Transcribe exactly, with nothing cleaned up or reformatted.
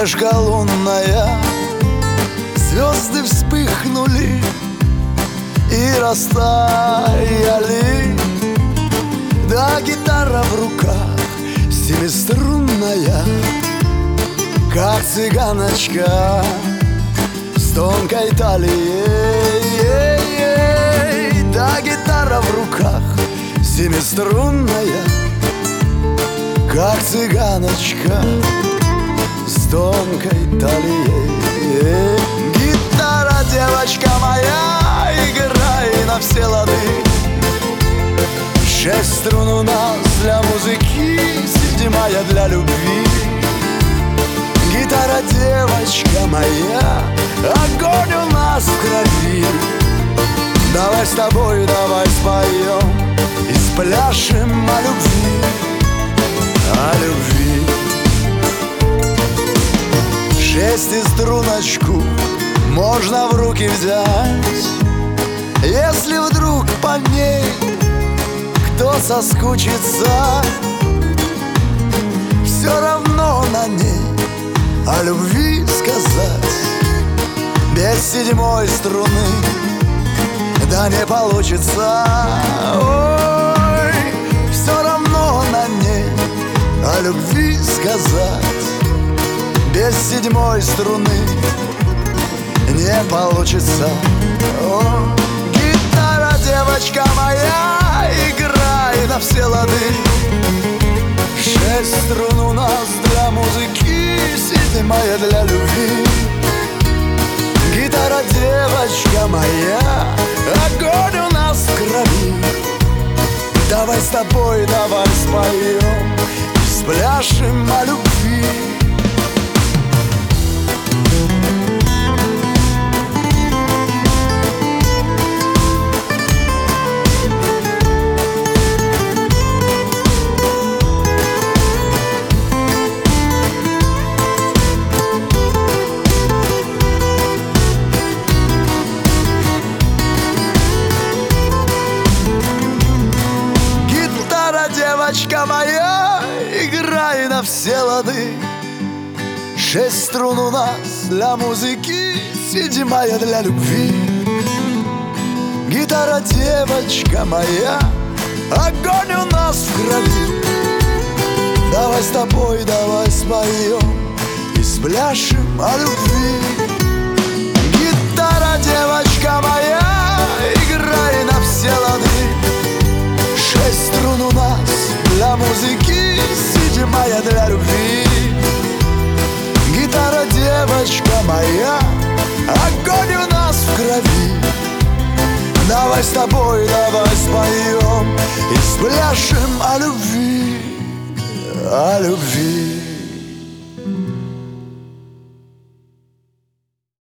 Пробежка лунная, звезды вспыхнули и растаяли. Да, гитара в руках семиструнная, как цыганочка с тонкой талией. Да, гитара в руках семиструнная, как цыганочка с тонкой талией. Гитара, девочка моя, играй на все лады. Шесть струн у нас для музыки, седьмая для любви. Гитара, девочка моя, огонь у нас в крови. Давай с тобой, давай споем и спляшем о любви, о любви. Шестиструночку можно в руки взять, если вдруг по ней кто соскучится. Все равно на ней о любви сказать без седьмой струны да не получится. Ой, все равно на ней о любви сказать без седьмой струны не получится. О, гитара, девочка моя, играй на все лады. Шесть струн у нас для музыки, седьмая для любви. Гитара, девочка моя, огонь у нас в крови. Давай с тобой, давай споем и спляшем о любви. Девочка моя, играй на все лады. Шесть струн у нас для музыки, седьмая для любви. Гитара, девочка моя, огонь у нас в крови. Давай с тобой, давай споем и спляшем о любви. Гитара, девочка моя, играй на все лады. Шесть струн у нас для музыки, седьмая для любви. Гитара, девочка моя, огонь у нас в крови. Давай с тобой, давай споем и спляшем о любви, о любви.